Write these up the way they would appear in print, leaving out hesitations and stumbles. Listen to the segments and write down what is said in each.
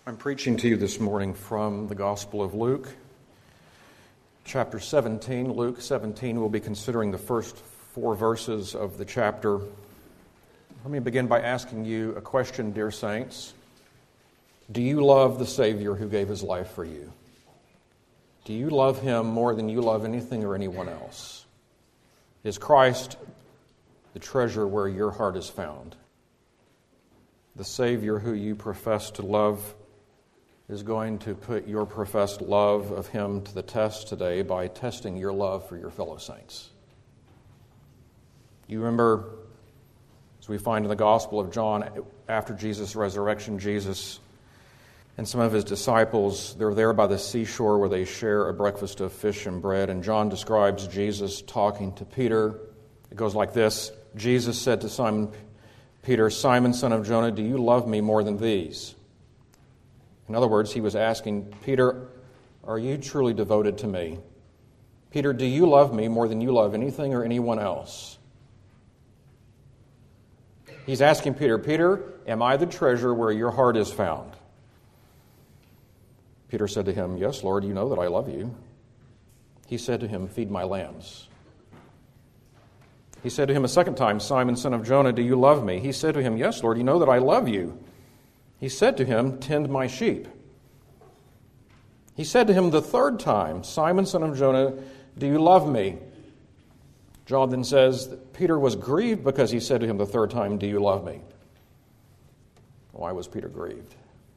I'm preaching to you this morning from the Gospel of Luke, chapter 17. Luke 17, we'll be considering the first 4 verses of the chapter. Let me begin by asking you a question, dear saints. Do you love the Savior who gave His life for you? Do you love Him more than you love anything or anyone else? Is Christ the treasure where your heart is found? The Savior who you profess to love is going to put your professed love of Him to the test today by testing your love for your fellow saints. You remember, as we find in the Gospel of John, after Jesus' resurrection, Jesus and some of His disciples, they're there by the seashore where they share a breakfast of fish and bread, and John describes Jesus talking to Peter. It goes like this: Jesus said to Simon Peter, "Simon, son of Jonah, do you love me more than these?" In other words, he was asking, Peter, are you truly devoted to me? Peter, do you love me more than you love anything or anyone else? He's asking Peter, Peter, am I the treasure where your heart is found? Peter said to him, yes, Lord, you know that I love you. He said to him, feed my lambs. He said to him a second time, Simon, son of Jonah, do you love me? He said to him, yes, Lord, you know that I love you. He said to him, tend my sheep. He said to him the third time, Simon, son of Jonah, do you love me? John then says that Peter was grieved because he said to him the third time, do you love me? Why was Peter grieved?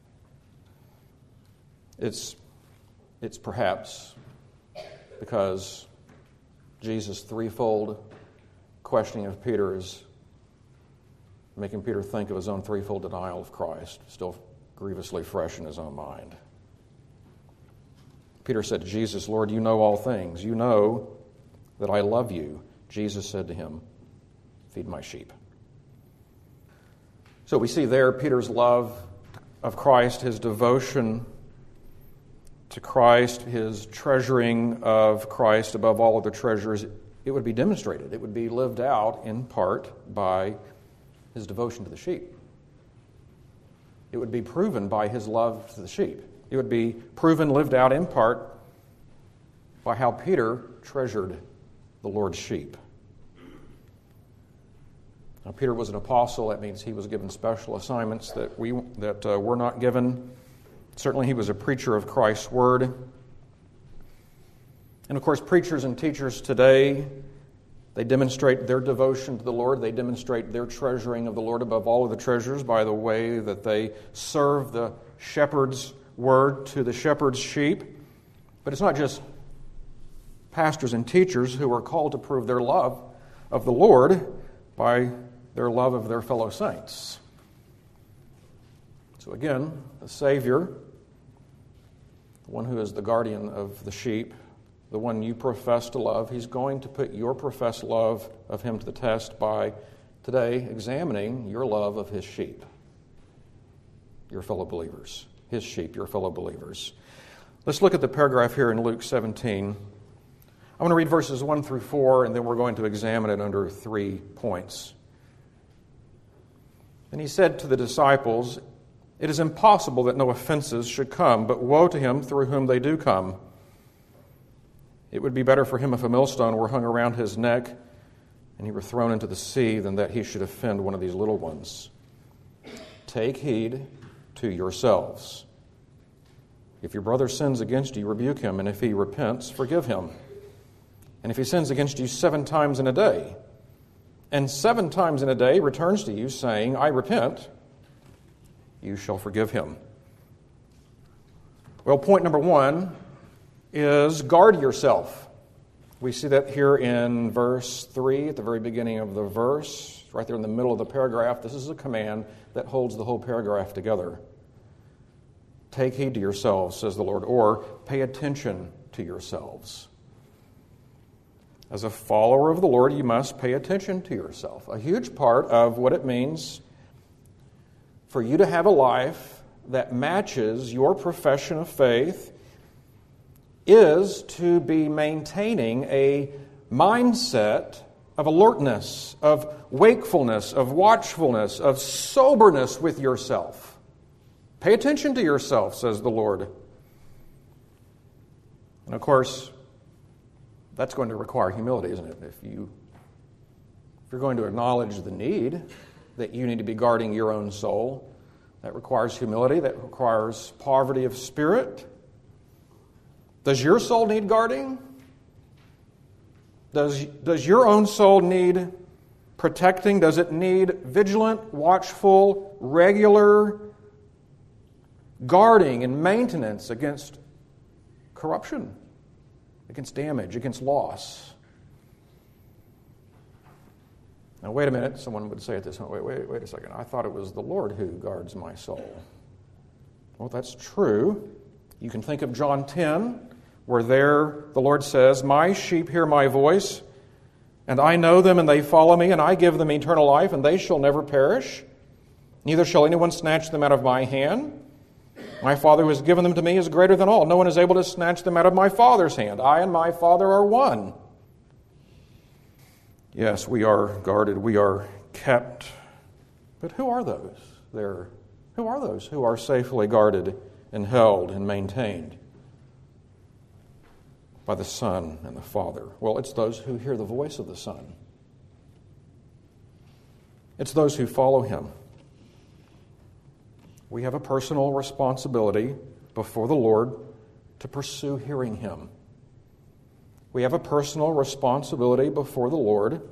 It's perhaps because Jesus' threefold questioning of Peter is making Peter think of his own threefold denial of Christ, still grievously fresh in his own mind. Peter said to Jesus, Lord, you know all things. You know that I love you. Jesus said to him, feed my sheep. So we see there Peter's love of Christ, his devotion to Christ, his treasuring of Christ above all other treasures. It would be demonstrated. It would be lived out in part by his devotion to the sheep. It would be proven by his love to the sheep. It would be proven, lived out in part, by how Peter treasured the Lord's sheep. Now, Peter was an apostle. That means he was given special assignments that were not given. Certainly, he was a preacher of Christ's word. And of course, preachers and teachers today, they demonstrate their devotion to the Lord. They demonstrate their treasuring of the Lord above all of the treasures by the way that they serve the shepherd's word to the shepherd's sheep. But it's not just pastors and teachers who are called to prove their love of the Lord by their love of their fellow saints. So again, the Savior, the one who is the guardian of the sheep, the one you profess to love, He's going to put your professed love of Him to the test by today examining your love of His sheep, your fellow believers. His sheep, your fellow believers. Let's look at the paragraph here in Luke 17. I'm going to read verses 1 through 4, and then we're going to examine it under 3 points. And He said to the disciples, "It is impossible that no offenses should come, but woe to him through whom they do come. It would be better for him if a millstone were hung around his neck and he were thrown into the sea than that he should offend one of these little ones. Take heed to yourselves. If your brother sins against you, rebuke him, and if he repents, forgive him. And if he sins against you 7 times in a day, and 7 times in a day returns to you, saying, I repent, you shall forgive him." Well, point number 1 is guard yourself. We see that here in verse 3, at the very beginning of the verse, right there in the middle of the paragraph. This is a command that holds the whole paragraph together. Take heed to yourselves, says the Lord, or pay attention to yourselves. As a follower of the Lord, you must pay attention to yourself. A huge part of what it means for you to have a life that matches your profession of faith is to be maintaining a mindset of alertness, of wakefulness, of watchfulness, of soberness with yourself. Pay attention to yourself, says the Lord. And of course, that's going to require humility, isn't it? If you're going to acknowledge the need that you need to be guarding your own soul, that requires humility, that requires poverty of spirit. Does your soul need guarding? Does your own soul need protecting? Does it need vigilant, watchful, regular guarding and maintenance against corruption, against damage, against loss? Now, wait a minute. Someone would say at this point, wait a second. I thought it was the Lord who guards my soul. Well, that's true. You can think of John 10, where there the Lord says, "My sheep hear my voice, and I know them, and they follow me, and I give them eternal life, and they shall never perish. Neither shall anyone snatch them out of my hand. My Father who has given them to me is greater than all. No one is able to snatch them out of my Father's hand. I and my Father are one." Yes, we are guarded, we are kept. But who are those there? Who are those who are safely guarded and held and maintained by the Son and the Father? Well, it's those who hear the voice of the Son. It's those who follow Him. We have a personal responsibility before the Lord to pursue hearing Him. We have a personal responsibility before the Lord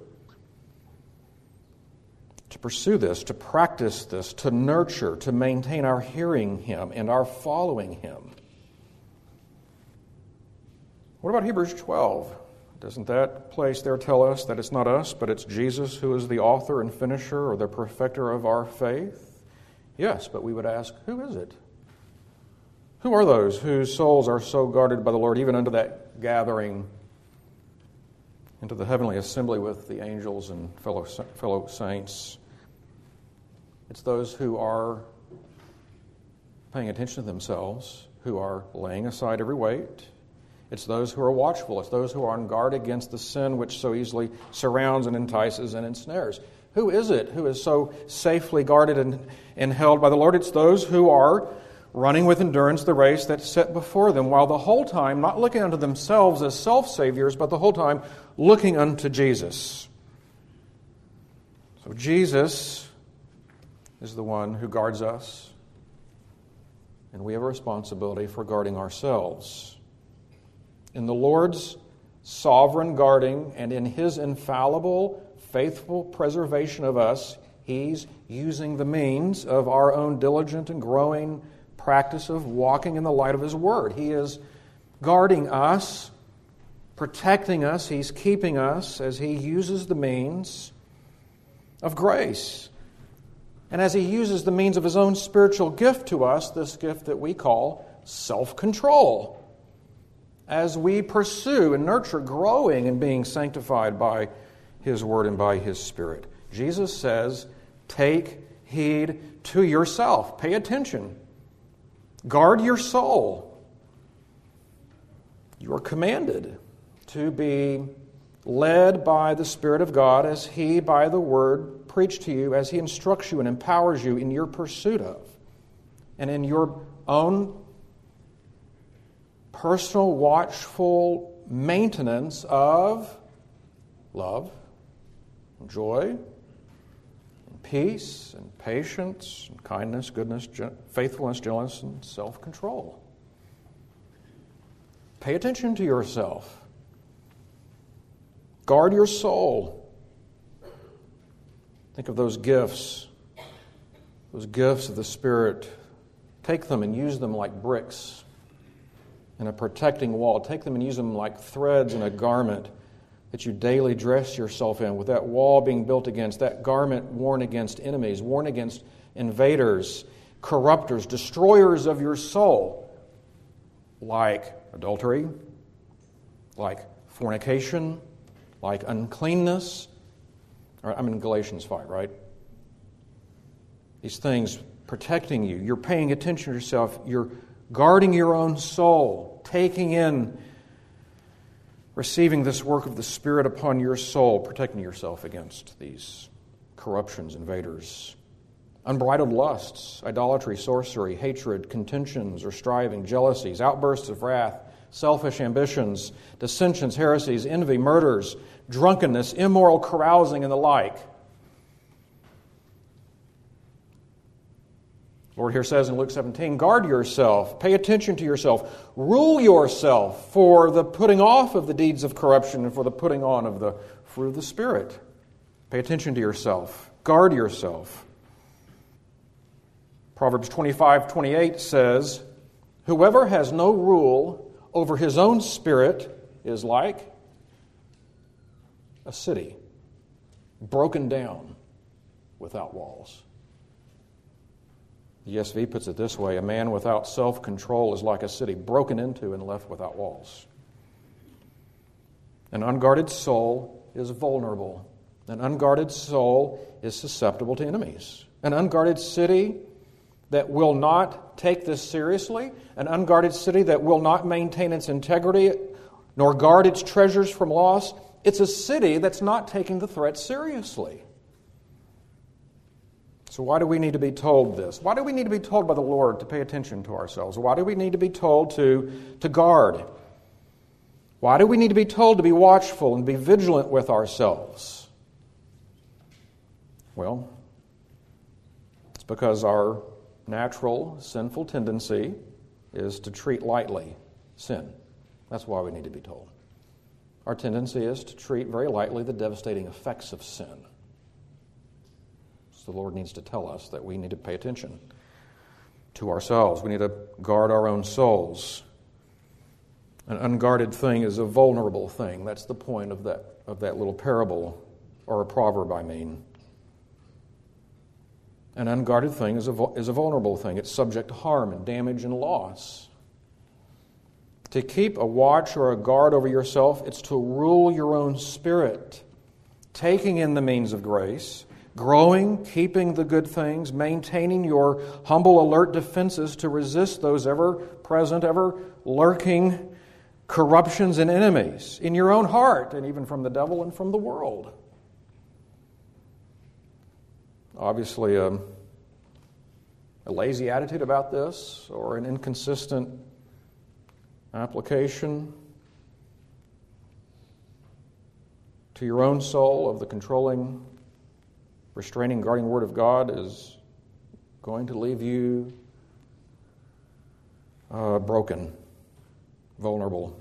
to pursue this, to practice this, to nurture, to maintain our hearing Him and our following Him. What about Hebrews 12? Doesn't that place there tell us that it's not us, but it's Jesus who is the author and finisher or the perfecter of our faith? Yes, but we would ask, who is it? Who are those whose souls are so guarded by the Lord, even unto that gathering into the heavenly assembly with the angels and fellow saints? It's those who are paying attention to themselves, who are laying aside every weight. It's those who are watchful. It's those who are on guard against the sin which so easily surrounds and entices and ensnares. Who is it who is so safely guarded and held by the Lord? It's those who are running with endurance the race that's set before them, while the whole time not looking unto themselves as self-saviors, but the whole time looking unto Jesus. So Jesus is the one who guards us, and we have a responsibility for guarding ourselves. In the Lord's sovereign guarding and in His infallible, faithful preservation of us, He's using the means of our own diligent and growing practice of walking in the light of His Word. He is guarding us, protecting us. He's keeping us as He uses the means of grace. And as He uses the means of His own spiritual gift to us, this gift that we call self-control, as we pursue and nurture growing and being sanctified by His Word and by His Spirit. Jesus says, take heed to yourself. Pay attention. Guard your soul. You are commanded to be led by the Spirit of God as He, by the Word, preached to you, as He instructs you and empowers you in your pursuit of and in your own personal, watchful maintenance of love, and joy, and peace, and patience, and kindness, goodness, faithfulness, gentleness, and self-control. Pay attention to yourself. Guard your soul. Think of those gifts of the Spirit. Take them and use them like bricks in a protecting wall. Take them and use them like threads in a garment that you daily dress yourself in, with that wall being built against, that garment worn against enemies, worn against invaders, corruptors, destroyers of your soul, like adultery, like fornication, like uncleanness. I'm in Galatians 5, right? These things protecting you. You're paying attention to yourself. You're guarding your own soul, taking in, receiving this work of the Spirit upon your soul, protecting yourself against these corruptions, invaders, unbridled lusts, idolatry, sorcery, hatred, contentions or striving, jealousies, outbursts of wrath, selfish ambitions, dissensions, heresies, envy, murders, drunkenness, immoral carousing, and the like. The Lord here says in Luke 17, guard yourself, pay attention to yourself, rule yourself for the putting off of the deeds of corruption and for the putting on of the fruit of the Spirit. Pay attention to yourself, guard yourself. Proverbs 25:28 says, whoever has no rule over his own spirit is like a city broken down without walls. The ESV puts it this way, a man without self-control is like a city broken into and left without walls. An unguarded soul is vulnerable. An unguarded soul is susceptible to enemies. An unguarded city that will not take this seriously, an unguarded city that will not maintain its integrity nor guard its treasures from loss, it's a city that's not taking the threat seriously. So why do we need to be told this? Why do we need to be told by the Lord to pay attention to ourselves? Why do we need to be told to guard? Why do we need to be told to be watchful and be vigilant with ourselves? Well, it's because our natural sinful tendency is to treat lightly sin. That's why we need to be told. Our tendency is to treat very lightly the devastating effects of sin. So the Lord needs to tell us that we need to pay attention to ourselves. We need to guard our own souls. An unguarded thing is a vulnerable thing. That's the point of that little parable, or a proverb, I mean. An unguarded thing is a vulnerable thing. It's subject to harm and damage and loss. To keep a watch or a guard over yourself, it's to rule your own spirit, taking in the means of grace, growing, keeping the good things, maintaining your humble, alert defenses to resist those ever-present, ever-lurking corruptions and enemies in your own heart, and even from the devil and from the world. Obviously, a lazy attitude about this, or an inconsistent application to your own soul of the controlling, restraining, guarding Word of God is going to leave you broken, vulnerable.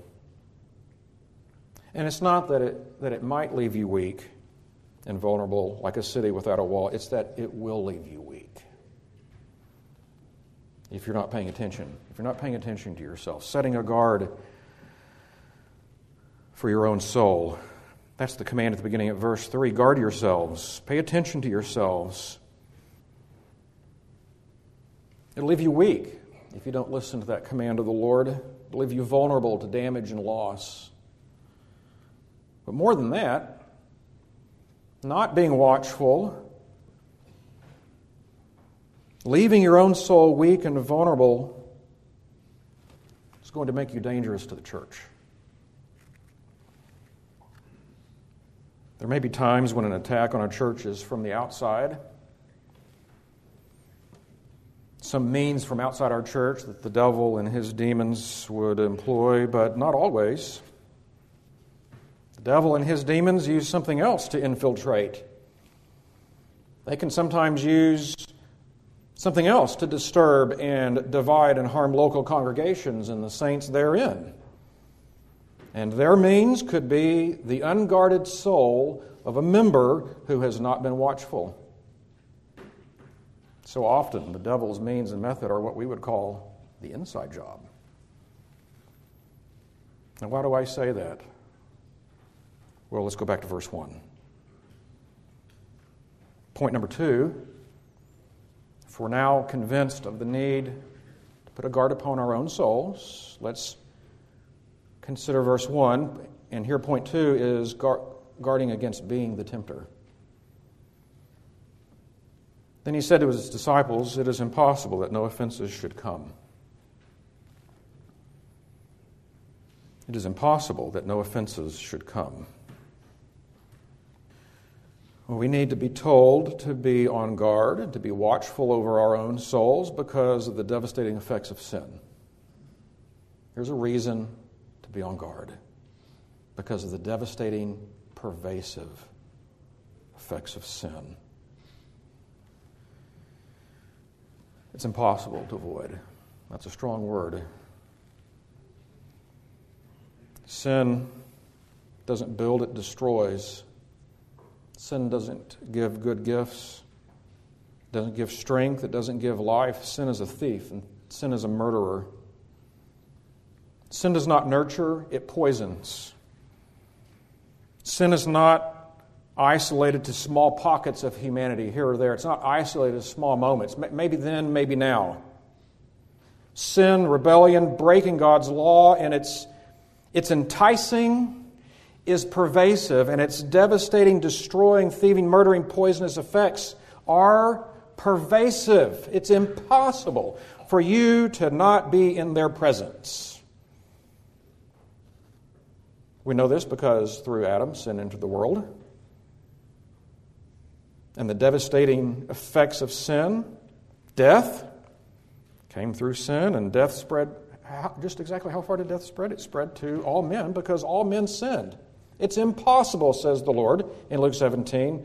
And it's not that it might leave you weak and vulnerable like a city without a wall. It's that it will leave you weak if you're not paying attention. If you're not paying attention to yourself, setting a guard for your own soul. That's the command at the beginning of verse 3. Guard yourselves. Pay attention to yourselves. It'll leave you weak if you don't listen to that command of the Lord. It'll leave you vulnerable to damage and loss. But more than that, not being watchful, leaving your own soul weak and vulnerable is going to make you dangerous to the church. There may be times when an attack on a church is from the outside, some means from outside our church that the devil and his demons would employ, but not always. The devil and his demons use something else to infiltrate. They can sometimes use something else to disturb and divide and harm local congregations and the saints therein. And their means could be the unguarded soul of a member who has not been watchful. So often, the devil's means and method are what we would call the inside job. Now, why do I say that? Well, let's go back to verse 1. Point number 2, if we're now convinced of the need to put a guard upon our own souls, let's consider verse 1. And here point 2 is guarding against being the tempter. Then he said to his disciples, "It is impossible that no offenses should come." It is impossible that no offenses should come. We need to be told to be on guard and to be watchful over our own souls because of the devastating effects of sin. Here's a reason to be on guard: because of the devastating, pervasive effects of sin. It's impossible to avoid. That's a strong word. Sin doesn't build, it destroys. Sin doesn't give good gifts. It doesn't give strength. It doesn't give life. Sin is a thief, and sin is a murderer. Sin does not nurture, it poisons. Sin is not isolated to small pockets of humanity here or there. It's not isolated to small moments. Maybe then, maybe now. Sin, rebellion, breaking God's law, and it's enticing, is pervasive, and its devastating, destroying, thieving, murdering, poisonous effects are pervasive. It's impossible for you to not be in their presence. We know this because through Adam, sin entered the world. And the devastating effects of sin, death, came through sin, and death spread. Just exactly how far did death spread? It spread to all men because all men sinned. It's impossible, says the Lord in Luke 17,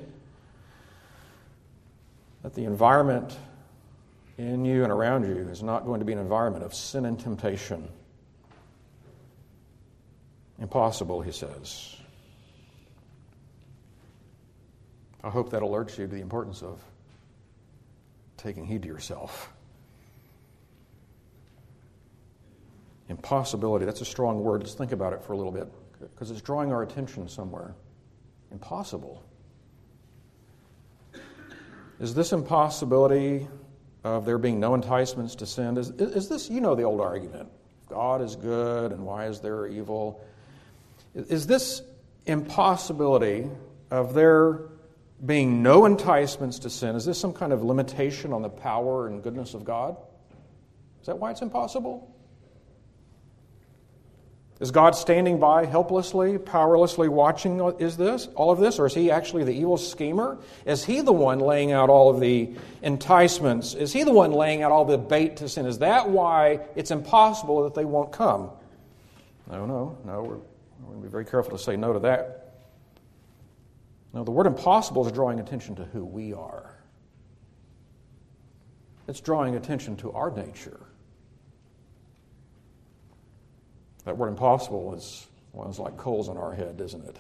that the environment in you and around you is not going to be an environment of sin and temptation. Impossible, he says. I hope that alerts you to the importance of taking heed to yourself. Impossibility, that's a strong word. Let's think about it for a little bit, because it's drawing our attention somewhere. Impossible. Is this impossibility of there being no enticements to sin, is this, you know the old argument, God is good and why is there evil? Is this impossibility of there being no enticements to sin, is this some kind of limitation on the power and goodness of God? Is that why it's impossible? Is God standing by helplessly, powerlessly watching all of this? Or is he actually the evil schemer? Is he the one laying out all of the enticements? Is he the one laying out all the bait to sin? Is that why it's impossible that they won't come? No. We're going to be very careful to say no to that. No, the word impossible is drawing attention to who we are. It's drawing attention to our nature. That word impossible is like coals on our head, isn't it?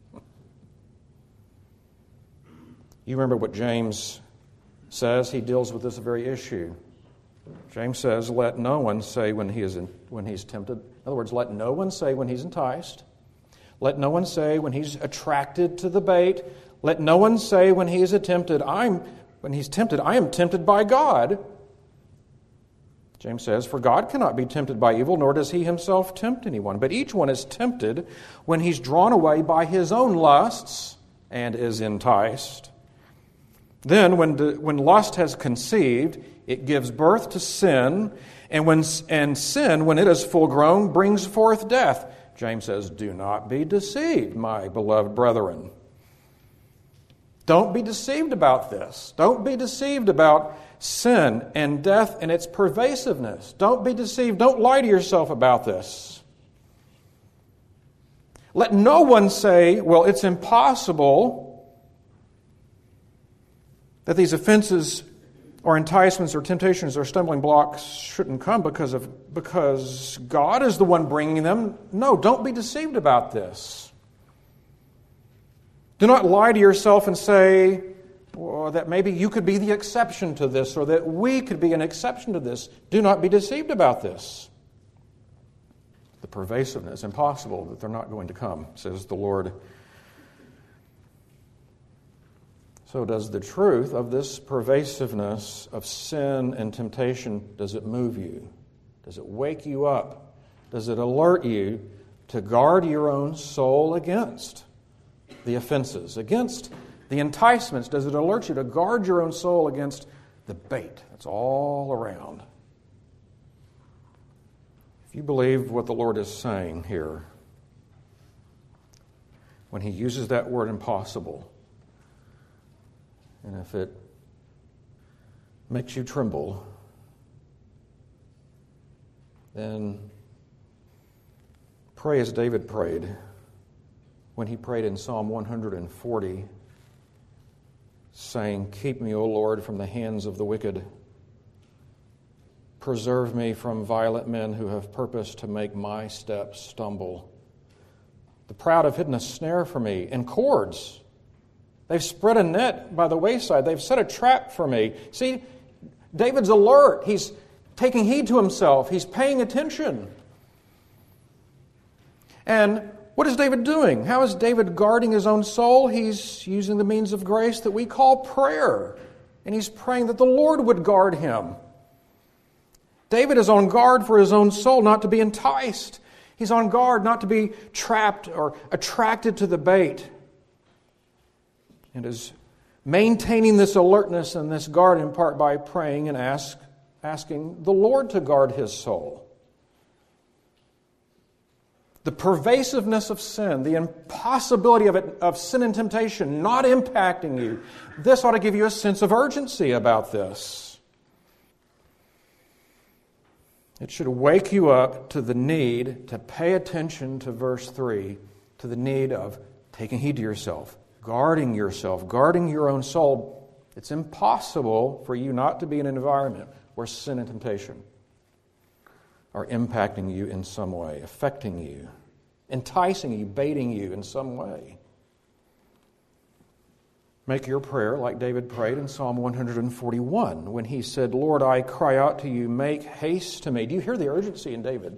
You remember what James says? He deals with this very issue. James says, let no one say when he's tempted. In other words, let no one say when he's enticed. Let no one say when he's attracted to the bait. Let no one say when he is tempted, I am tempted by God. James says, for God cannot be tempted by evil, nor does he himself tempt anyone. But each one is tempted when he's drawn away by his own lusts and is enticed. Then when lust has conceived, it gives birth to sin, and sin, when it is full grown, brings forth death. James says, do not be deceived, my beloved brethren. Don't be deceived about this. Don't be deceived about sin and death and its pervasiveness. Don't be deceived. Don't lie to yourself about this. Let no one say, well, it's impossible that these offenses or enticements or temptations or stumbling blocks shouldn't come because God is the one bringing them. No, don't be deceived about this. Do not lie to yourself and say, or that maybe you could be the exception to this, or that we could be an exception to this. Do not be deceived about this. The pervasiveness, impossible that they're not going to come, says the Lord. So does the truth of this pervasiveness of sin and temptation, does it move you? Does it wake you up? Does it alert you to guard your own soul against the offenses, against the enticements? Does it alert you to guard your own soul against the bait that's all around? If you believe what the Lord is saying here, when he uses that word impossible, And if it makes you tremble, then pray as David prayed when he prayed in Psalm 140, saying, "Keep me, O Lord, from the hands of the wicked. Preserve me from violent men who have purposed to make my steps stumble. The proud have hidden a snare for me and cords. They've spread a net by the wayside. They've set a trap for me." See, David's alert. He's taking heed to himself. He's paying attention. And what is David doing? How is David guarding his own soul? He's using the means of grace that we call prayer. And he's praying that the Lord would guard him. David is on guard for his own soul, not to be enticed. He's on guard not to be trapped or attracted to the bait. And is maintaining this alertness and this guard in part by praying and asking the Lord to guard his soul. The pervasiveness of sin, the impossibility of sin and temptation not impacting you, this ought to give you a sense of urgency about this. It should wake you up to the need to pay attention to verse 3, to the need of taking heed to yourself, guarding your own soul. It's impossible for you not to be in an environment where sin and temptation are impacting you in some way, affecting you, enticing you, baiting you in some way. Make your prayer like David prayed in Psalm 141 when he said, "Lord, I cry out to you, make haste to me." Do you hear the urgency in David?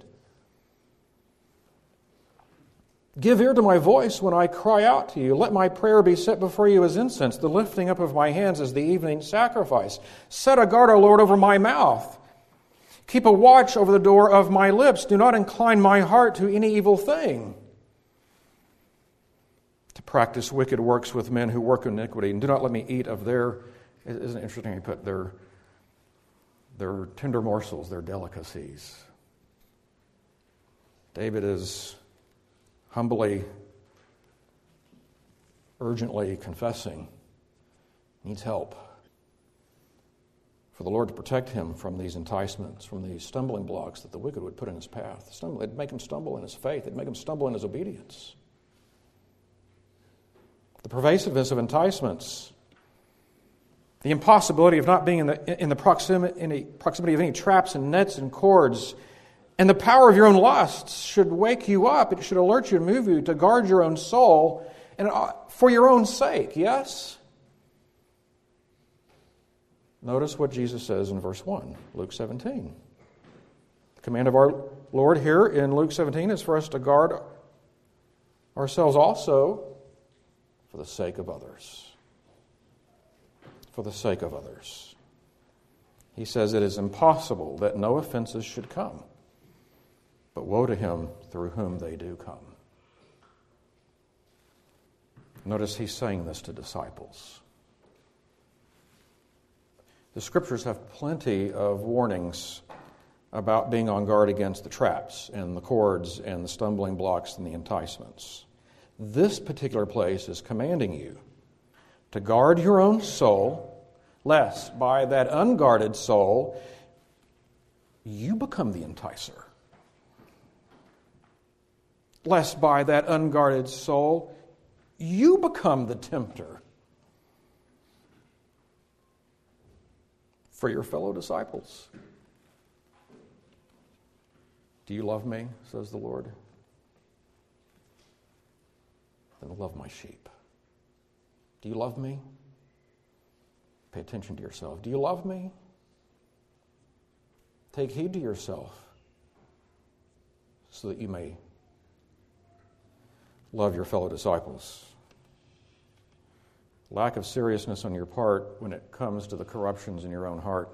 "Give ear to my voice when I cry out to you. Let my prayer be set before you as incense, the lifting up of my hands as the evening sacrifice. Set a guard, O Lord, over my mouth. Keep a watch over the door of my lips. Do not incline my heart to any evil thing. To practice wicked works with men who work iniquity, and do not let me eat of their," isn't it interesting he put their tender morsels, their delicacies. David is humbly, urgently confessing he needs help for the Lord to protect him from these enticements, from these stumbling blocks that the wicked would put in his path. It'd make him stumble in his faith. It'd make him stumble in his obedience. The pervasiveness of enticements, the impossibility of not being in the proximity of any traps and nets and cords, and the power of your own lusts should wake you up. It should alert you and move you to guard your own soul, and for your own sake, yes? Notice what Jesus says in verse 1, Luke 17. The command of our Lord here in Luke 17 is for us to guard ourselves also for the sake of others. For the sake of others. He says it is impossible that no offenses should come, but woe to him through whom they do come. Notice he's saying this to disciples. The Scriptures have plenty of warnings about being on guard against the traps and the cords and the stumbling blocks and the enticements. This particular place is commanding you to guard your own soul, lest by that unguarded soul you become the enticer. Lest by that unguarded soul you become the tempter for your fellow disciples. Do you love me, says the Lord? Then love my sheep. Do you love me? Pay attention to yourself. Do you love me? Take heed to yourself so that you may love your fellow disciples. Lack of seriousness on your part when it comes to the corruptions in your own heart,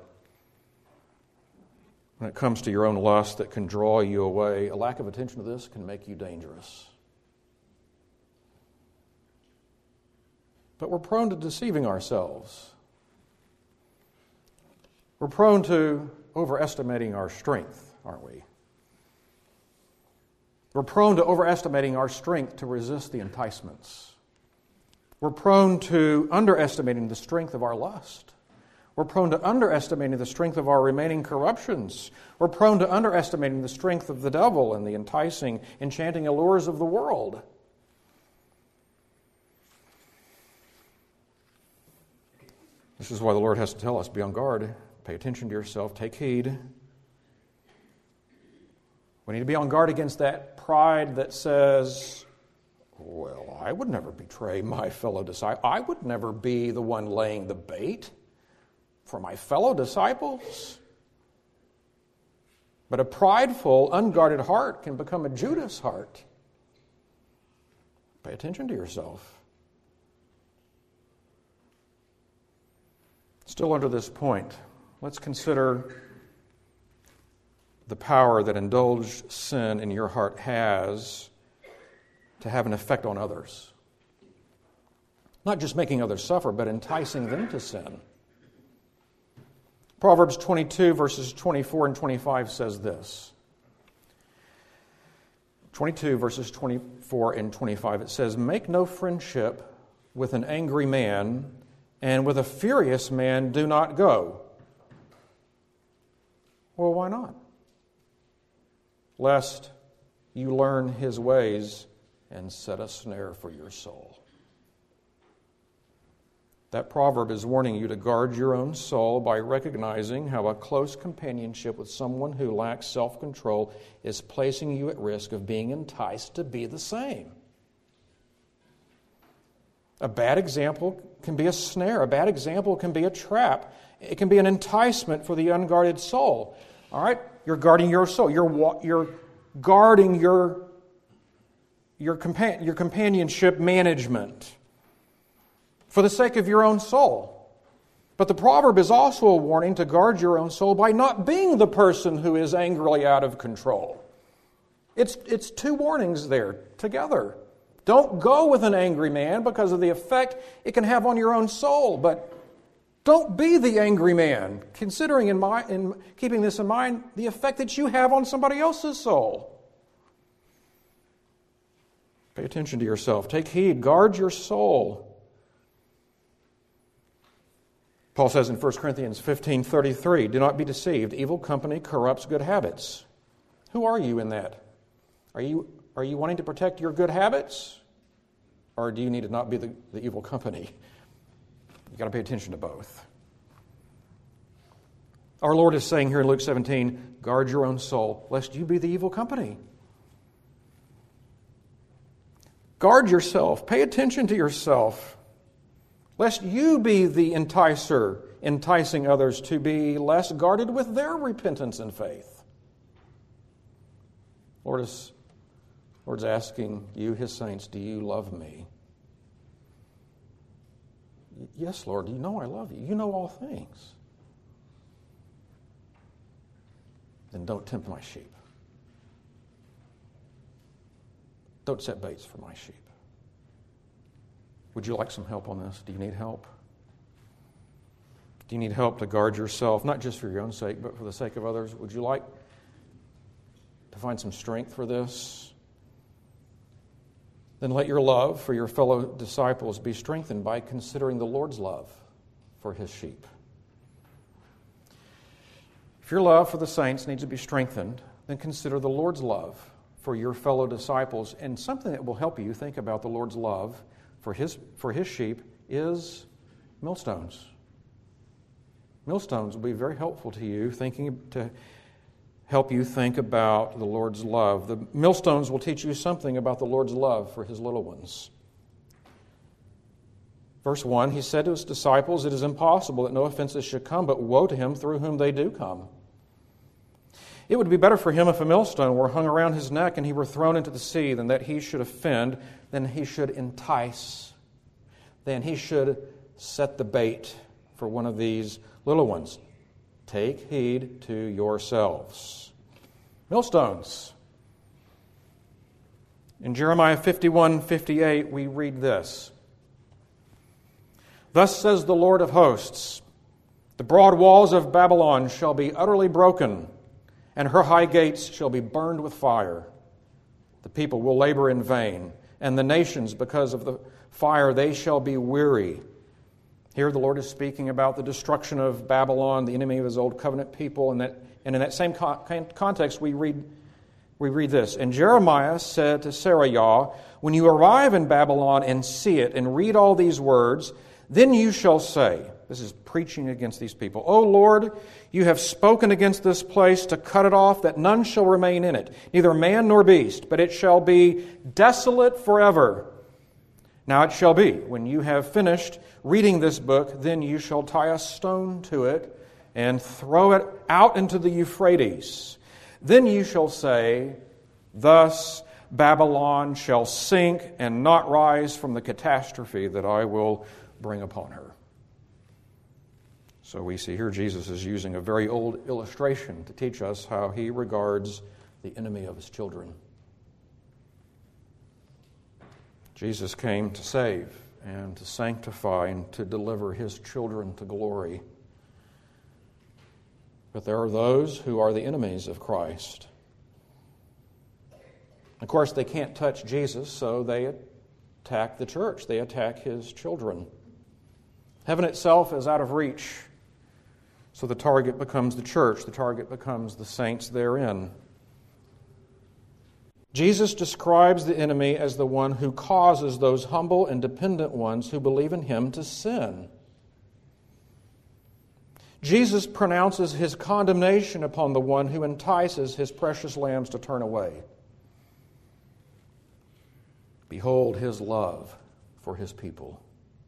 when it comes to your own lust that can draw you away, a lack of attention to this can make you dangerous. But we're prone to deceiving ourselves. We're prone to overestimating our strength, aren't we? We're prone to overestimating our strength to resist the enticements. We're prone to underestimating the strength of our lust. We're prone to underestimating the strength of our remaining corruptions. We're prone to underestimating the strength of the devil and the enticing, enchanting allures of the world. This is why the Lord has to tell us, be on guard, pay attention to yourself, take heed. We need to be on guard against that pride that says, well, I would never betray my fellow disciple. I would never be the one laying the bait for my fellow disciples. But a prideful, unguarded heart can become a Judas heart. Pay attention to yourself. Still under this point, let's consider the power that indulged sin in your heart has to have an effect on others. Not just making others suffer, but enticing them to sin. Proverbs 22, verses 24 and 25 says this. 22, verses 24 and 25, it says, "Make no friendship with an angry man, and with a furious man do not go." Well, why not? "Lest you learn his ways and set a snare for your soul." That proverb is warning you to guard your own soul by recognizing how a close companionship with someone who lacks self-control is placing you at risk of being enticed to be the same. A bad example can be a snare. A bad example can be a trap. It can be an enticement for the unguarded soul. All right? You're guarding your soul. You're guarding your companionship management for the sake of your own soul. But the proverb is also a warning to guard your own soul by not being the person who is angrily out of control. It's two warnings there together. Don't go with an angry man because of the effect it can have on your own soul, but don't be the angry man, considering in keeping this in mind the effect that you have on somebody else's soul. Pay attention to yourself. Take heed. Guard your soul. Paul says in 1 Corinthians 15:33, "Do not be deceived. Evil company corrupts good habits." Who are you in that? Are you wanting to protect your good habits? Or do you need to not be the evil company? You've got to pay attention to both. Our Lord is saying here in Luke 17, guard your own soul, lest you be the evil company. Guard yourself. Pay attention to yourself, lest you be the enticer, enticing others to be less guarded with their repentance and faith. Lord's asking you, His saints, do you love me? Yes, Lord, you know I love you. You know all things. Then don't tempt my sheep. Don't set baits for my sheep. Would you like some help on this? Do you need help? Do you need help to guard yourself, not just for your own sake, but for the sake of others? Would you like to find some strength for this? Then let your love for your fellow disciples be strengthened by considering the Lord's love for His sheep. If your love for the saints needs to be strengthened, then consider the Lord's love for your fellow disciples. And something that will help you think about the Lord's love for His sheep is millstones. Millstones will be very helpful to you, to help you think about the Lord's love. The millstones will teach you something about the Lord's love for His little ones. Verse 1, He said to His disciples, "It is impossible that no offenses should come, but woe to him through whom they do come. It would be better for him if a millstone were hung around his neck and he were thrown into the sea than that he should offend, than he should entice, than he should set the bait for one of these little ones. Take heed to yourselves." Millstones. In Jeremiah 51:58, we read this. "Thus says the Lord of hosts, the broad walls of Babylon shall be utterly broken, and her high gates shall be burned with fire. The people will labor in vain, and the nations because of the fire, they shall be weary. Here the Lord is speaking about the destruction of Babylon, the enemy of his old covenant people, and in that same context we read this. And Jeremiah said to Seraiah, when you arrive in Babylon and see it and read all these words, then you shall say, this is preaching against these people, O Lord, you have spoken against this place to cut it off, that none shall remain in it, neither man nor beast, but it shall be desolate forever. Now it shall be, when you have finished reading this book, then you shall tie a stone to it and throw it out into the Euphrates. Then you shall say, thus Babylon shall sink and not rise from the catastrophe that I will bring upon her. So we see here Jesus is using a very old illustration to teach us how he regards the enemy of his children. Jesus came to save and to sanctify and to deliver his children to glory. But there are those who are the enemies of Christ. Of course, they can't touch Jesus, so they attack the church. They attack his children. Heaven itself is out of reach, so the target becomes the church. The target becomes the saints therein. Jesus describes the enemy as the one who causes those humble and dependent ones who believe in him to sin. Jesus pronounces his condemnation upon the one who entices his precious lambs to turn away. Behold his love for his people.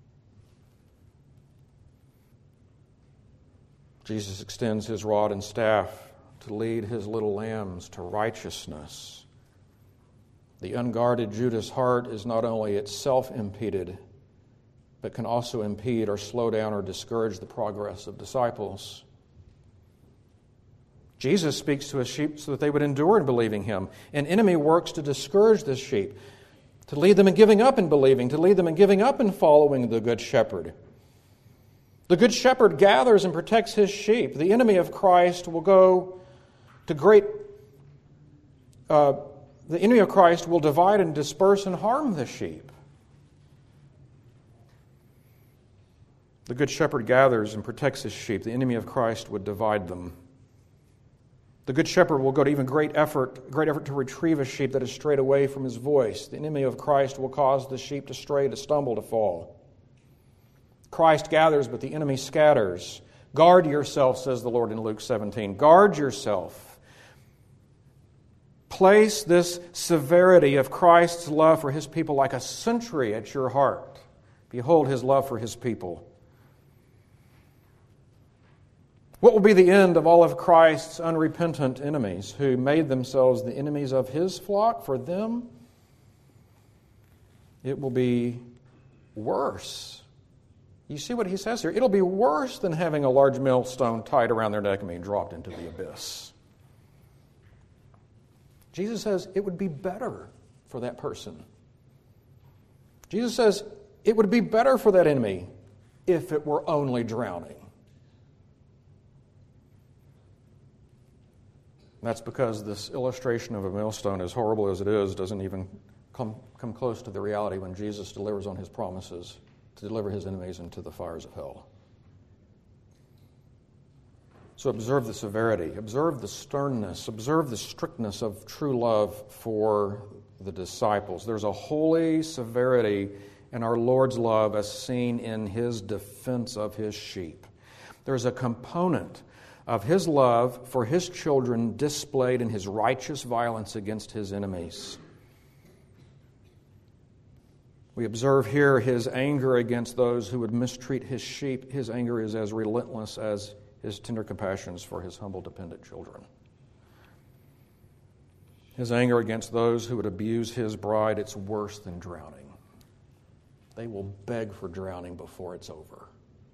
Jesus extends his rod and staff to lead his little lambs to righteousness. The unguarded Judas heart is not only itself impeded, but can also impede or slow down or discourage the progress of disciples. Jesus speaks to his sheep so that they would endure in believing him. An enemy works to discourage the sheep, to lead them in giving up in believing, to lead them in giving up in following the Good Shepherd. The Good Shepherd gathers and protects his sheep. The enemy of Christ will go to the enemy of Christ will divide and disperse and harm the sheep. The Good Shepherd gathers and protects his sheep. The enemy of Christ would divide them. The Good Shepherd will go to even great effort to retrieve a sheep that has strayed away from his voice. The enemy of Christ will cause the sheep to stray, to stumble, to fall. Christ gathers, but the enemy scatters. Guard yourself, says the Lord in Luke 17. Guard yourself. Place this severity of Christ's love for his people like a sentry at your heart. Behold his love for his people. What will be the end of all of Christ's unrepentant enemies who made themselves the enemies of his flock? For them, it will be worse. You see what he says here? It'll be worse than having a large millstone tied around their neck and being dropped into the abyss. Jesus says it would be better for that person. Jesus says it would be better for that enemy if it were only drowning. That's because this illustration of a millstone, as horrible as it is, doesn't even come close to the reality when Jesus delivers on his promises to deliver his enemies into the fires of hell. So observe the severity, observe the sternness, observe the strictness of true love for the disciples. There's a holy severity in our Lord's love as seen in his defense of his sheep. There's a component of his love for his children displayed in his righteous violence against his enemies. We observe here his anger against those who would mistreat his sheep. His anger is as relentless as his tender compassions for his humble, dependent children. His anger against those who would abuse his bride, it's worse than drowning. They will beg for drowning before it's over.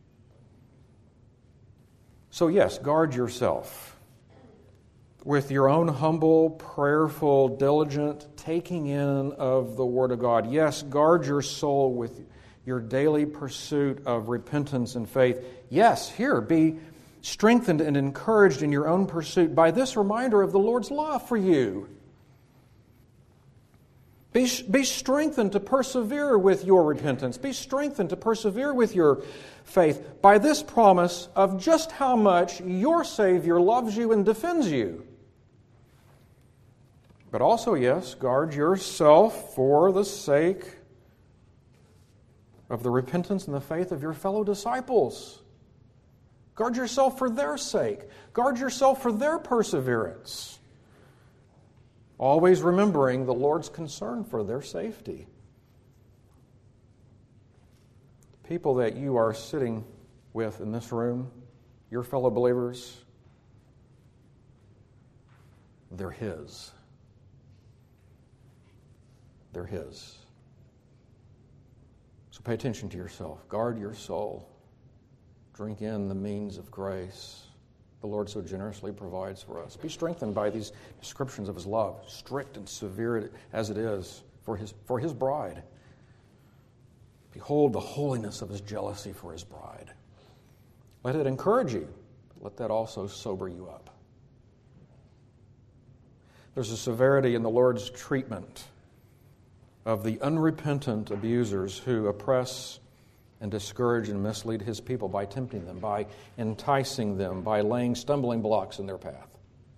So yes, guard yourself with your own humble, prayerful, diligent taking in of the Word of God. Yes, guard your soul with your daily pursuit of repentance and faith. Yes, here, be strengthened and encouraged in your own pursuit by this reminder of the Lord's love for you. Be strengthened to persevere with your repentance. Be strengthened to persevere with your faith by this promise of just how much your Savior loves you and defends you. But also, yes, guard yourself for the sake of the repentance and the faith of your fellow disciples. Guard yourself for their sake. Guard yourself for their perseverance. Always remembering the Lord's concern for their safety. People that you are sitting with in this room, your fellow believers, they're His. They're His. So pay attention to yourself. Guard your soul. Drink in the means of grace the Lord so generously provides for us. Be strengthened by these descriptions of His love, strict and severe as it is for His bride. Behold the holiness of His jealousy for His bride. Let it encourage you. Let that also sober you up. There's a severity in the Lord's treatment of the unrepentant abusers who oppress and discourage and mislead His people by tempting them, by enticing them, by laying stumbling blocks in their path.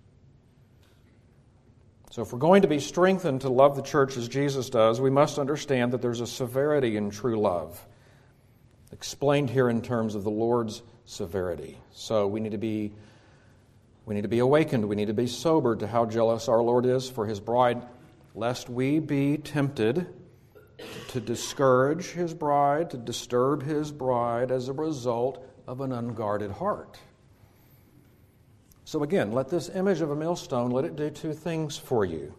So if we're going to be strengthened to love the church as Jesus does, we must understand that there's a severity in true love, explained here in terms of the Lord's severity. So we need to be awakened, we need to be sobered to how jealous our Lord is for His bride, lest we be tempted to discourage His bride, to disturb His bride as a result of an unguarded heart. So again, let this image of a millstone, let it do two things for you.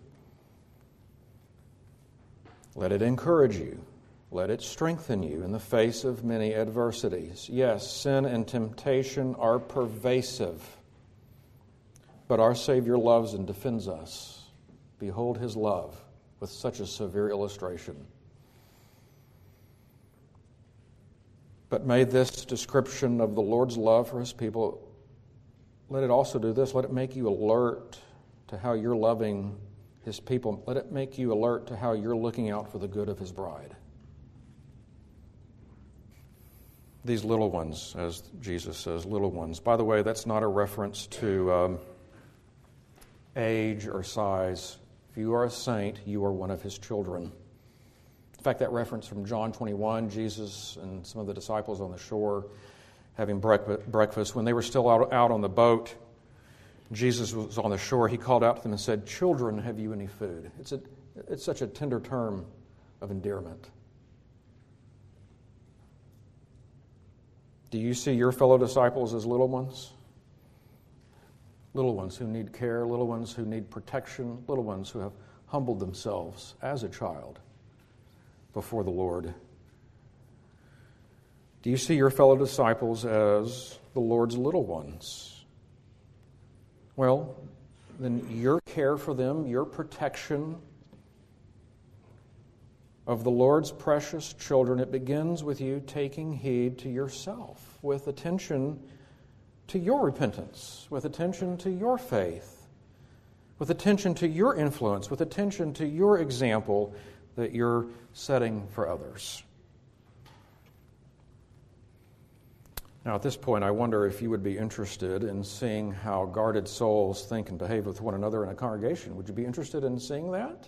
Let it encourage you. Let it strengthen you in the face of many adversities. Yes, sin and temptation are pervasive, but our Savior loves and defends us. Behold His love with such a severe illustration. But may this description of the Lord's love for His people, let it also do this. Let it make you alert to how you're loving His people. Let it make you alert to how you're looking out for the good of His bride. These little ones, as Jesus says, little ones. By the way, that's not a reference to age or size. If you are a saint, you are one of His children. In fact, that reference from John 21, Jesus and some of the disciples on the shore having breakfast, when they were still out on the boat, Jesus was on the shore. He called out to them and said, "Children, have you any food?" It's such a tender term of endearment. Do you see your fellow disciples as little ones? Little ones who need care, little ones who need protection, little ones who have humbled themselves as a child before the Lord. Do you see your fellow disciples as the Lord's little ones? Well, then your care for them, your protection of the Lord's precious children, it begins with you taking heed to yourself, with attention to your repentance, with attention to your faith, with attention to your influence, with attention to your example that you're setting for others. Now, at this point, I wonder if you would be interested in seeing how guarded souls think and behave with one another in a congregation. Would you be interested in seeing that?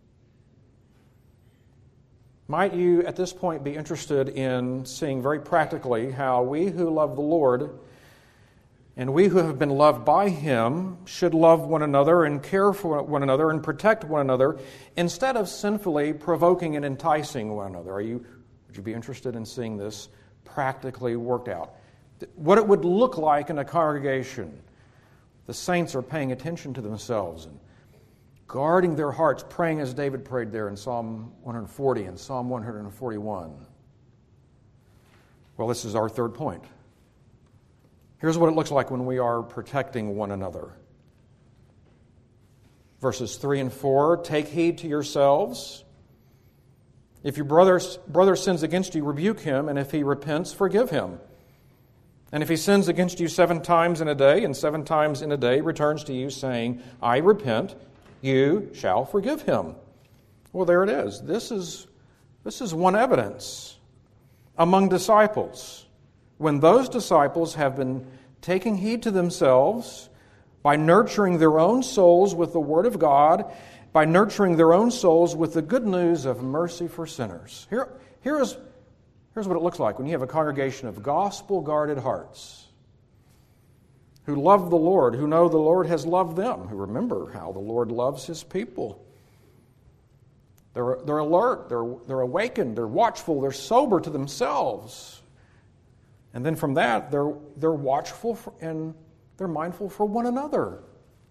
Might you, at this point, be interested in seeing very practically how we who love the Lord and we who have been loved by Him should love one another and care for one another and protect one another instead of sinfully provoking and enticing one another? Would you be interested in seeing this practically worked out? What it would look like in a congregation. The saints are paying attention to themselves and guarding their hearts, praying as David prayed there in Psalm 140 and Psalm 141. Well, this is our third point. Here's what it looks like when we are protecting one another. Verses 3 and 4, take heed to yourselves. If your brother sins against you, rebuke him, and if he repents, forgive him. And if he sins against you 7 times in a day, and 7 times in a day returns to you saying, I repent, you shall forgive him. Well, there it is. This is one evidence among disciples. When those disciples have been taking heed to themselves by nurturing their own souls with the Word of God, by nurturing their own souls with the good news of mercy for sinners. Here's what it looks like when you have a congregation of gospel-guarded hearts who love the Lord, who know the Lord has loved them, who remember how the Lord loves His people. They're alert, they're awakened, they're watchful, they're sober to themselves. And then from that, they're watchful and they're mindful for one another.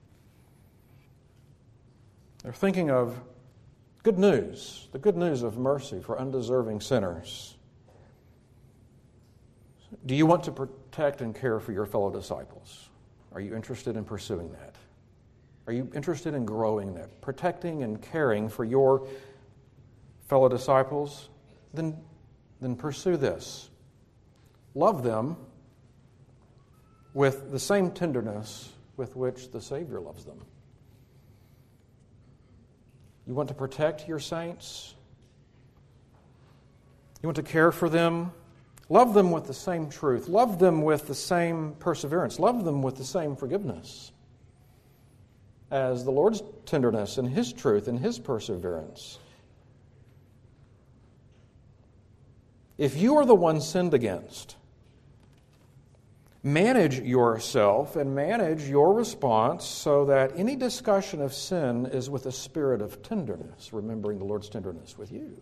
They're thinking of good news, the good news of mercy for undeserving sinners. Do you want to protect and care for your fellow disciples? Are you interested in pursuing that? Are you interested in growing that, protecting and caring for your fellow disciples? Then pursue this. Love them with the same tenderness with which the Savior loves them. You want to protect your saints? You want to care for them? Love them with the same truth. Love them with the same perseverance. Love them with the same forgiveness as the Lord's tenderness and His truth and His perseverance. If you are the one sinned against, manage yourself and manage your response so that any discussion of sin is with a spirit of tenderness, remembering the Lord's tenderness with you.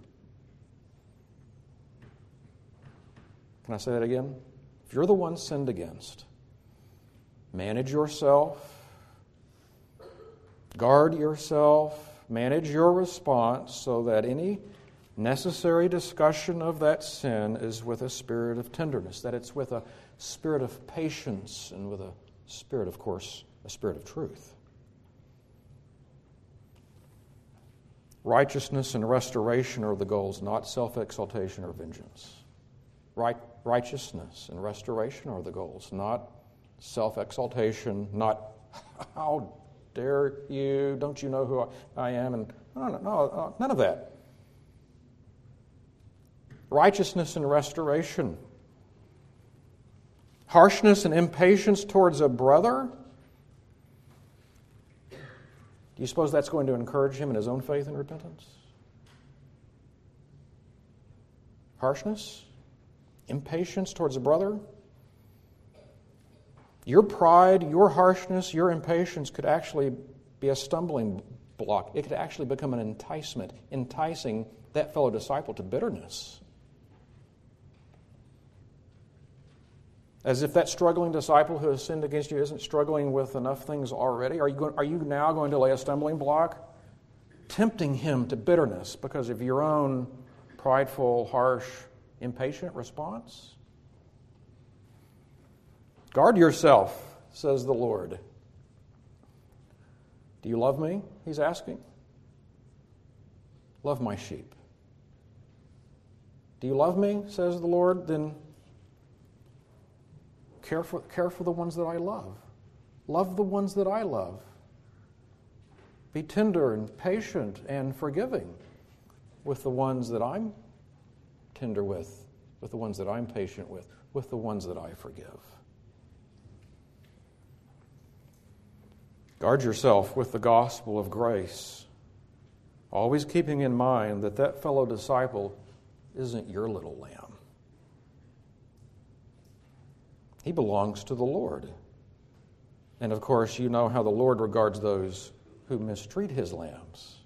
Can I say that again? If you're the one sinned against, manage yourself, guard yourself, manage your response so that any necessary discussion of that sin is with a spirit of tenderness, that it's with a spirit of patience and with a spirit, of course, a spirit of truth. Righteousness and restoration are the goals, not self-exaltation or vengeance. Righteousness and restoration are the goals, not self-exaltation, not how dare you, don't you know who I am, and no, none of that. Righteousness and restoration. Harshness and impatience towards a brother. Do you suppose that's going to encourage him in his own faith and repentance? Harshness? Impatience towards a brother? Your pride, your harshness, your impatience could actually be a stumbling block. It could actually become an enticement, enticing that fellow disciple to bitterness. As if that struggling disciple who has sinned against you isn't struggling with enough things already. Are you now going to lay a stumbling block? Tempting him to bitterness because of your own prideful, harsh, impatient response? Guard yourself, says the Lord. Do you love me? He's asking. Love my sheep. Do you love me, says the Lord? Then care for the ones that I love. Love the ones that I love. Be tender and patient and forgiving with the ones that I'm tender with the ones that I'm patient with the ones that I forgive. Guard yourself with the gospel of grace, always keeping in mind that that fellow disciple isn't your little lamb. He belongs to the Lord. And of course, you know how the Lord regards those who mistreat His lambs.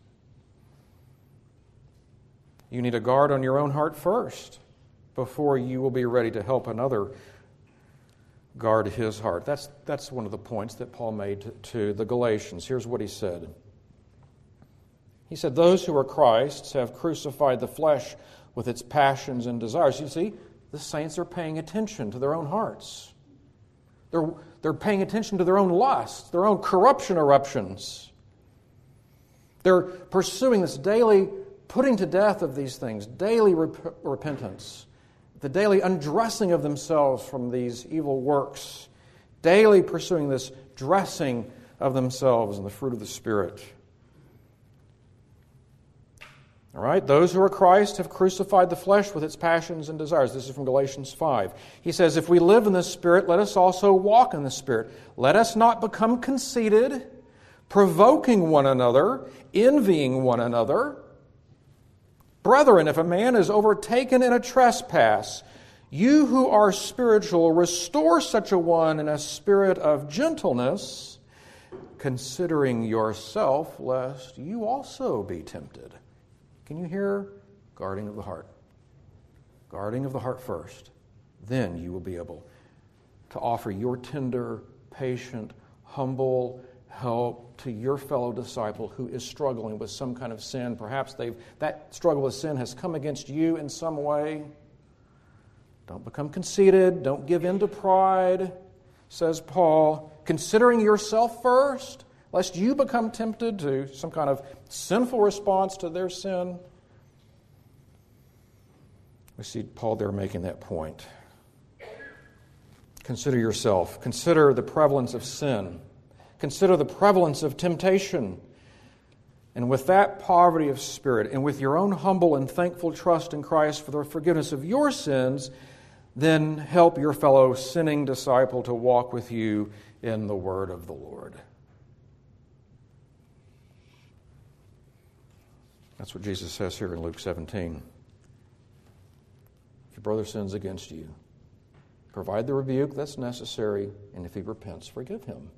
You need a guard on your own heart first before you will be ready to help another guard his heart. That's one of the points that Paul made to the Galatians. Here's what he said. He said, those who are Christ's have crucified the flesh with its passions and desires. You see, the saints are paying attention to their own hearts. They're paying attention to their own lusts, their own corruption eruptions. They're pursuing this daily putting to death of these things, daily repentance, the daily undressing of themselves from these evil works, daily pursuing this dressing of themselves in the fruit of the Spirit. All right, those who are Christ have crucified the flesh with its passions and desires. This is from Galatians 5. He says, if we live in the Spirit, let us also walk in the Spirit. Let us not become conceited, provoking one another, envying one another. Brethren, if a man is overtaken in a trespass, you who are spiritual, restore such a one in a spirit of gentleness, considering yourself, lest you also be tempted. Can you hear? Guarding of the heart. Guarding of the heart first. Then you will be able to offer your tender, patient, humble help to your fellow disciple who is struggling with some kind of sin. Perhaps that struggle with sin has come against you in some way. Don't become conceited. Don't give in to pride, says Paul. Considering yourself first, lest you become tempted to some kind of sinful response to their sin. We see Paul there making that point. Consider yourself. Consider the prevalence of sin. Consider the prevalence of temptation. And with that poverty of spirit, and with your own humble and thankful trust in Christ for the forgiveness of your sins, then help your fellow sinning disciple to walk with you in the word of the Lord. That's what Jesus says here in Luke 17. If your brother sins against you, provide the rebuke that's necessary, and if he repents, forgive him.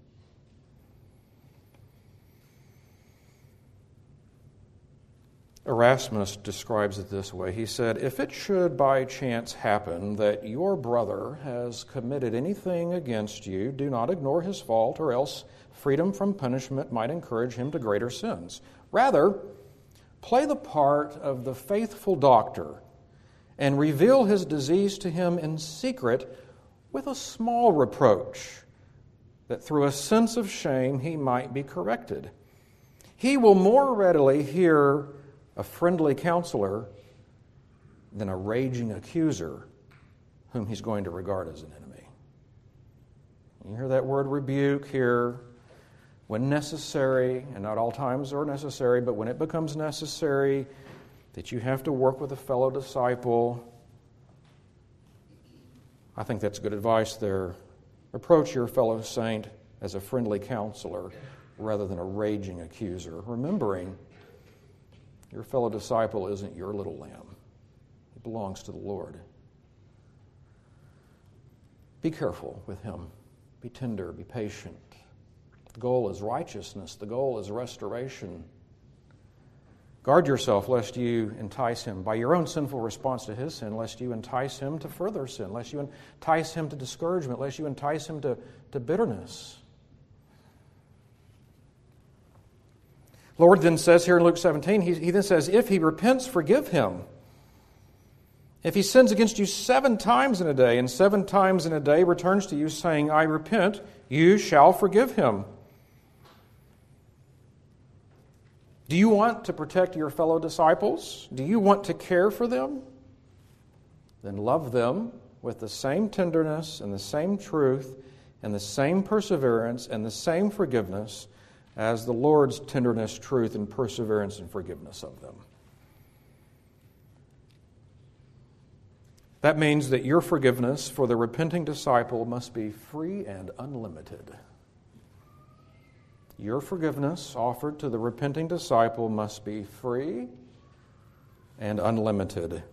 Erasmus describes it this way. He said, if it should by chance happen that your brother has committed anything against you, do not ignore his fault, or else freedom from punishment might encourage him to greater sins. Rather, play the part of the faithful doctor and reveal his disease to him in secret with a small reproach, that through a sense of shame he might be corrected. He will more readily hear a friendly counselor than a raging accuser whom he's going to regard as an enemy. You hear that word rebuke here. When necessary, and not all times are necessary, but when it becomes necessary that you have to work with a fellow disciple, I think that's good advice there. Approach your fellow saint as a friendly counselor rather than a raging accuser, remembering your fellow disciple isn't your little lamb. It belongs to the Lord. Be careful with him. Be tender, be patient. The goal is righteousness. The goal is restoration. Guard yourself lest you entice him by your own sinful response to his sin, lest you entice him to further sin, lest you entice him to discouragement, lest you entice him to bitterness. Lord then says here in Luke 17, he then says, if he repents, forgive him. If he sins against you 7 times in a day, and 7 times in a day returns to you saying, I repent, you shall forgive him. Do you want to protect your fellow disciples? Do you want to care for them? Then love them with the same tenderness and the same truth and the same perseverance and the same forgiveness as the Lord's tenderness, truth, and perseverance and forgiveness of them. That means that your forgiveness for the repenting disciple must be free and unlimited. Your forgiveness offered to the repenting disciple must be free and unlimited.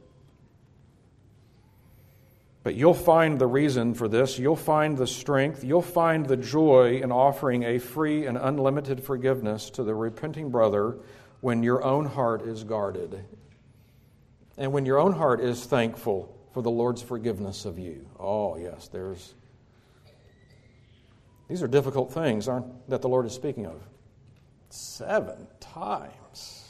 But you'll find the reason for this. You'll find the strength. You'll find the joy in offering a free and unlimited forgiveness to the repenting brother when your own heart is guarded and when your own heart is thankful for the Lord's forgiveness of you. Oh, yes, these are difficult things, that the Lord is speaking of. 7 times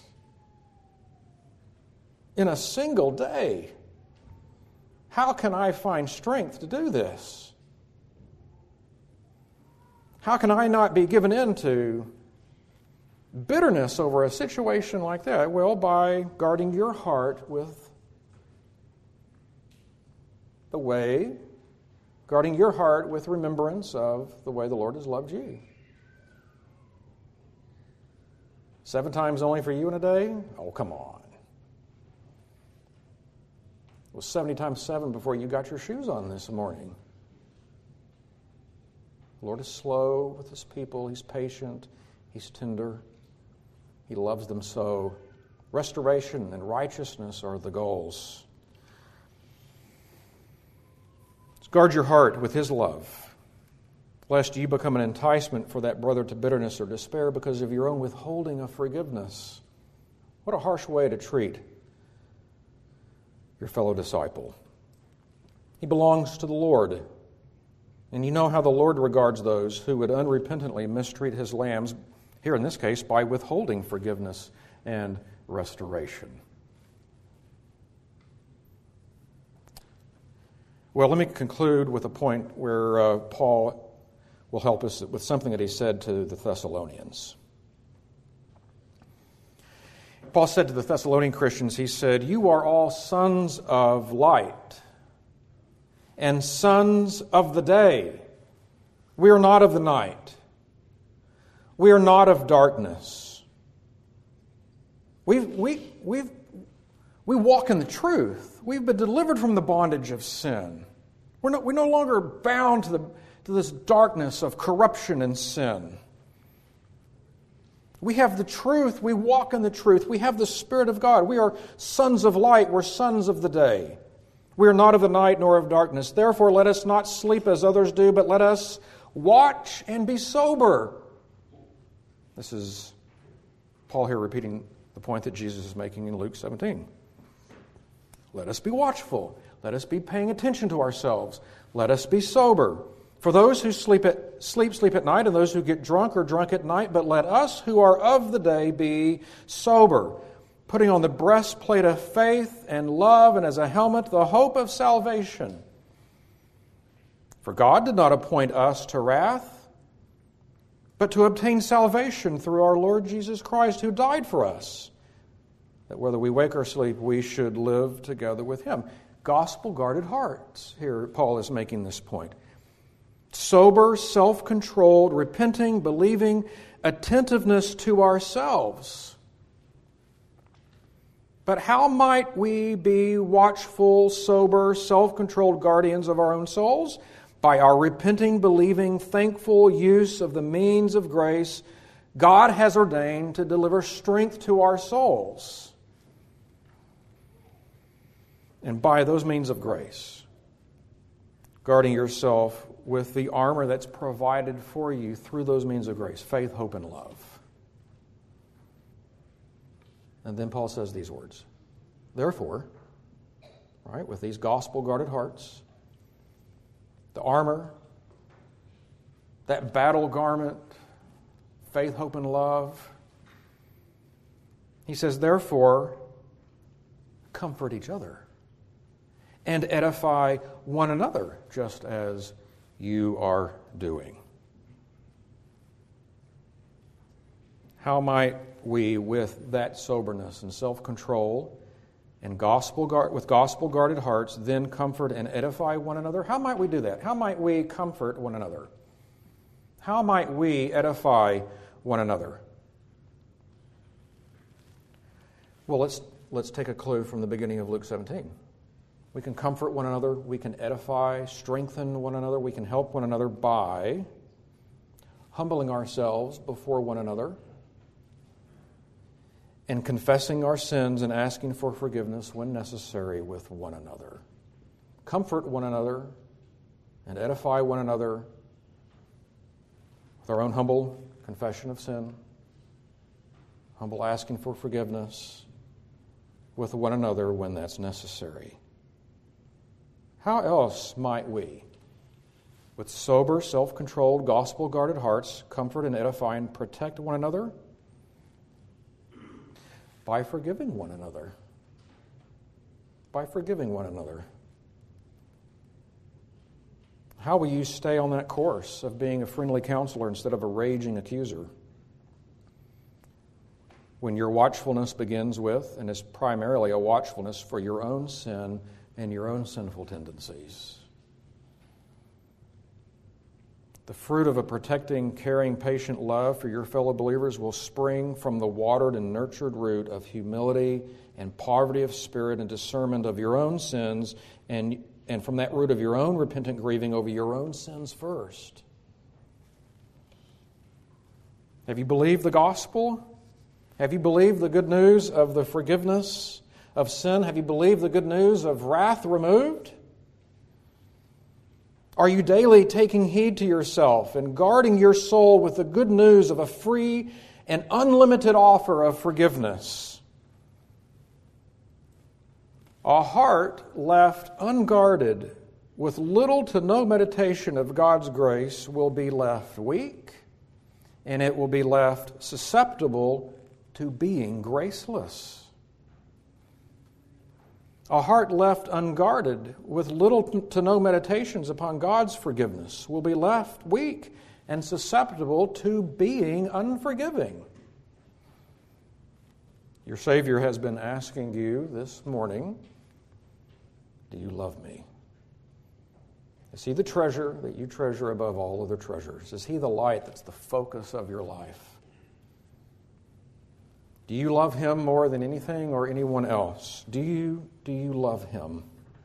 in a single day. How can I find strength to do this? How can I not be given into bitterness over a situation like that? Well, by guarding your heart with guarding your heart with remembrance of the way the Lord has loved you. 7 times only for you in a day? Oh, come on. It was 70 times 7 before you got your shoes on this morning. The Lord is slow with His people. He's patient. He's tender. He loves them so. Restoration and righteousness are the goals. So guard your heart with His love, lest you become an enticement for that brother to bitterness or despair because of your own withholding of forgiveness. What a harsh way to treat your fellow disciple. He belongs to the Lord. And you know how the Lord regards those who would unrepentantly mistreat His lambs, here in this case, by withholding forgiveness and restoration. Well, let me conclude with a point where Paul will help us with something that he said to the Thessalonians. Paul said to the Thessalonian Christians, he said, "You are all sons of light and sons of the day. We are not of the night. We are not of darkness." We walk in the truth. We've been delivered from the bondage of sin. We're no longer bound to this darkness of corruption and sin. We have the truth. We walk in the truth. We have the Spirit of God. We are sons of light. We're sons of the day. We are not of the night nor of darkness. Therefore, let us not sleep as others do, but let us watch and be sober. This is Paul here repeating the point that Jesus is making in Luke 17. Let us be watchful. Let us be paying attention to ourselves. Let us be sober. For those who sleep at night, and those who get drunk are drunk at night. But let us who are of the day be sober, putting on the breastplate of faith and love, and as a helmet the hope of salvation. For God did not appoint us to wrath, but to obtain salvation through our Lord Jesus Christ, who died for us, that whether we wake or sleep, we should live together with Him. Gospel-guarded hearts. Here Paul is making this point. Sober, self-controlled, repenting, believing, attentiveness to ourselves. But how might we be watchful, sober, self-controlled guardians of our own souls? By our repenting, believing, thankful use of the means of grace God has ordained to deliver strength to our souls. And by those means of grace, guarding yourself with the armor that's provided for you through those means of grace, faith, hope, and love. And then Paul says these words. Therefore, right, with these gospel-guarded hearts, the armor, that battle garment, faith, hope, and love, he says, therefore, comfort each other and edify one another, just as you are doing. How might we, with that soberness and self-control and with gospel-guarded hearts, then comfort and edify one another? How might we do that? How might we comfort one another? How might we edify one another? Well, let's take a clue from the beginning of Luke 17. We can comfort one another, we can edify, strengthen one another, we can help one another by humbling ourselves before one another and confessing our sins and asking for forgiveness when necessary with one another. Comfort one another and edify one another with our own humble confession of sin, humble asking for forgiveness with one another when that's necessary. How else might we, with sober, self-controlled, gospel-guarded hearts, comfort and edify and protect one another? By forgiving one another. By forgiving one another. How will you stay on that course of being a friendly counselor instead of a raging accuser? When your watchfulness begins with, and is primarily a watchfulness for your own sin and your own sinful tendencies. The fruit of a protecting, caring, patient love for your fellow believers will spring from the watered and nurtured root of humility and poverty of spirit and discernment of your own sins, and from that root of your own repentant grieving over your own sins first. Have you believed the gospel? Have you believed the good news of the forgiveness of sin? Have you believed the good news of wrath removed? Are you daily taking heed to yourself and guarding your soul with the good news of a free and unlimited offer of forgiveness? A heart left unguarded with little to no meditation of God's grace will be left weak, and it will be left susceptible to being graceless. A heart left unguarded with little to no meditations upon God's forgiveness will be left weak and susceptible to being unforgiving. Your Savior has been asking you this morning, do you love me? Is He the treasure that you treasure above all other treasures? Is He the light that's the focus of your life? Do you love Him more than anything or anyone else? Do you love Him?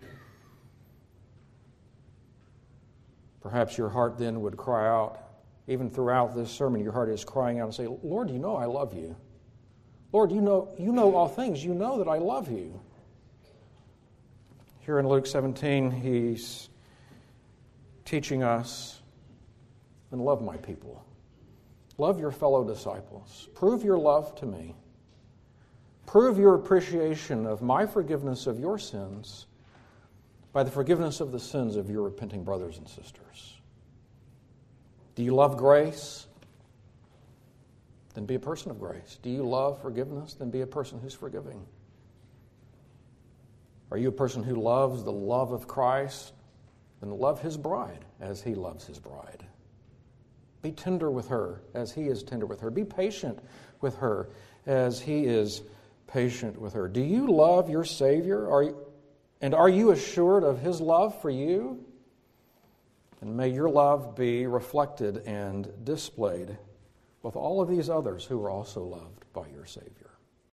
Perhaps your heart then would cry out, even throughout this sermon, your heart is crying out and say, Lord, you know I love you. Lord, you know all things. You know that I love you. Here in Luke 17, He's teaching us, and love my people. Love your fellow disciples. Prove your love to me. Prove your appreciation of my forgiveness of your sins by the forgiveness of the sins of your repenting brothers and sisters. Do you love grace? Then be a person of grace. Do you love forgiveness? Then be a person who's forgiving. Are you a person who loves the love of Christ? Then love His bride as He loves His bride. Be tender with her as He is tender with her. Be patient with her as He is patient with her. Do you love your Savior? Are you assured of His love for you? And may your love be reflected and displayed with all of these others who are also loved by your Savior.